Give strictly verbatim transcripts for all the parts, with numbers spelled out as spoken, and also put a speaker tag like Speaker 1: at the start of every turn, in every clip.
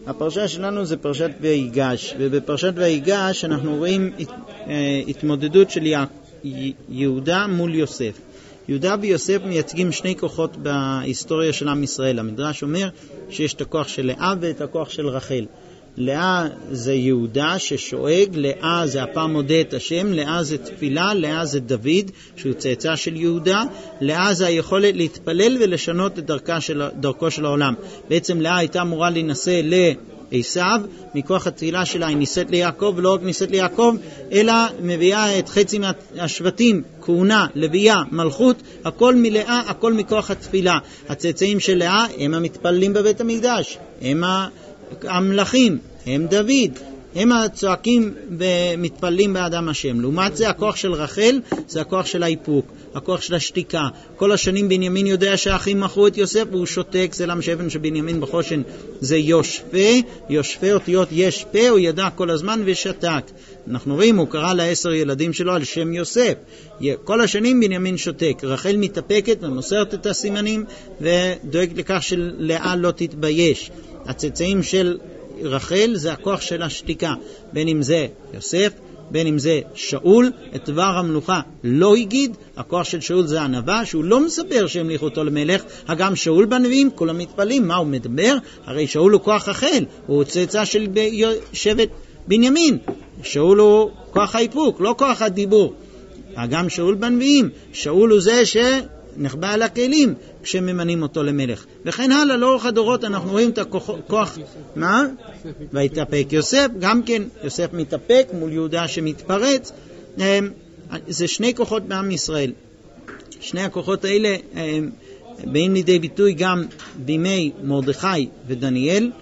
Speaker 1: הפרשה שלנו זה פרשת ויגש, ובפרשת ויגש אנחנו רואים התמודדות של יהודה מול יוסף. יהודה ויוסף מייצגים שני כוחות בהיסטוריה של עם ישראל. המדרש אומר שיש את הכוח של לאה ואת הכוח של רחל. לאה זה יהודה ששואג, לאה זה הפעם מודה את השם, לאה זה תפילה, לאה זה דוד שהוא צאצא של יהודה, לאה זה היכולת להתפלל ולשנות את דרכה של, דרכו של העולם. בעצם לאה הייתה אמורה להינשא לעשיו, מכוח התפילה שלה היא נישאת ליעקב, ולא רק נישאת ליעקב אלא מביאה את חצי מהשבטים, כהונה, לוויה, מלכות, הכל מלאה, הכל מכוח התפילה. הצאצאים של לאה הם המתפללים בבית המקדש, הם המלכים, הם דוד, הם הצועקים ומתפללים באדם השם. לעומת זה הכוח של רחל זה הכוח של האיפוק, הכוח של השתיקה. כל השנים בנימין יודע שהאחים מכרו את יוסף והוא שותק, זה למה שאבן שבנימין בחושן זה יושפה, יושפה אותיות יש פה, הוא ידע כל הזמן ושתק. אנחנו רואים, הוא קרא לעשר ילדים שלו על שם יוסף. כל השנים בנימין שותק, רחל מתאפקת ומוסרת את הסימנים ודואג לכך שלאה לא תתבייש. הצאצאים של רחל זה הכוח של השתיקה, בין אם זה יוסף, בין אם זה שאול, את דבר המלוכה לא הגיד. הכוח של שאול זה ענווה, שהוא לא מספר שהמליכו אותו למלך. גם שאול בנביאים כולם מתפללים, מה הוא מדבר? הרי שאול הוא כוח רחל, הוא צאצא של שבט בנימין. שאול הוא כוח האיפוק, לא כוח הדיבור. גם שאול בנביאים, שאול הוא זה שנחבא על הכלים כשממנים אותו למלך. וכן הלאה, לאורך הדורות אנחנו רואים את הכוח, מה? והתאפק יוסף, גם כן יוסף מתאפק מול יהודה שמתפרץ. זה שני כוחות בעם ישראל. שני הכוחות האלה באים לידי ביטוי גם בימי מרדכי ודניאל,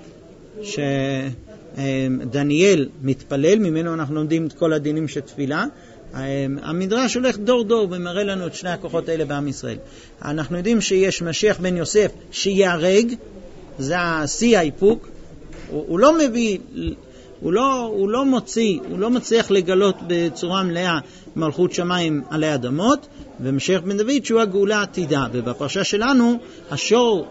Speaker 1: שדניאל מתפלל, ממנו אנחנו לומדים את כל הדינים של תפילה. המדרש הולך דור דור ומראה לנו את שני הכוחות האלה בעם ישראל. אנחנו יודעים שיש משיח בן יוסף שיהרג, זה השיא האיפוק. הוא, הוא לא מביא, הוא לא, הוא לא מוציא, הוא לא מצליח לגלות בצורה מלאה מלכות שמיים עלי אדמות, ומשיח בן דוד שהוא הגאולה העתידה. ובפרשה שלנו השור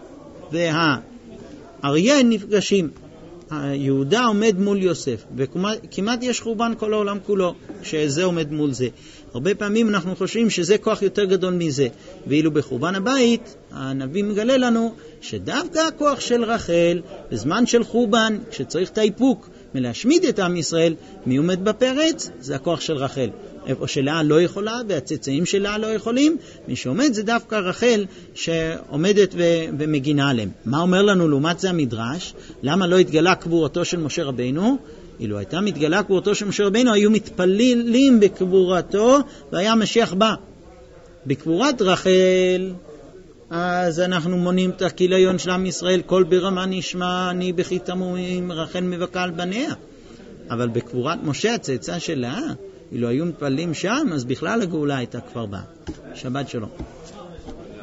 Speaker 1: והאריה נפגשים. יהודה עומד מול יוסף, וכמעט יש חורבן כל העולם כולו שזה עומד מול זה. הרבה פעמים אנחנו חושבים שזה כוח יותר גדול מזה, ואילו בחורבן הבית הנביא מגלה לנו שדווקא הכוח של רחל בזמן של חורבן, כשצריך את האיפוק מלהשמיד את עם ישראל, מי עומד בפרץ? זה הכוח של רחל. איפה שלאה לא יכולה והצאצאים שלה לא יכולים, מי שעומד זה דווקא רחל שעומדת ו- ומגינה עליהם. מה אומר לנו לעומת זה המדרש? למה לא התגלה קבורתו של משה רבינו? אילו הייתה מתגלה קבורתו של משה רבינו, היו מתפללים בקבורתו והיה משיח בא. בקבורת רחל אז אנחנו מונים את הכיליון של עם ישראל, כל ברמה נשמע, אני בכי תמומים, רחל מבכה על בניה. אבל בקבורת משה הצאצא שלה, אילו היו מתפללים שם, אז בכלל הגאולה הייתה כבר באה. שבת שלום.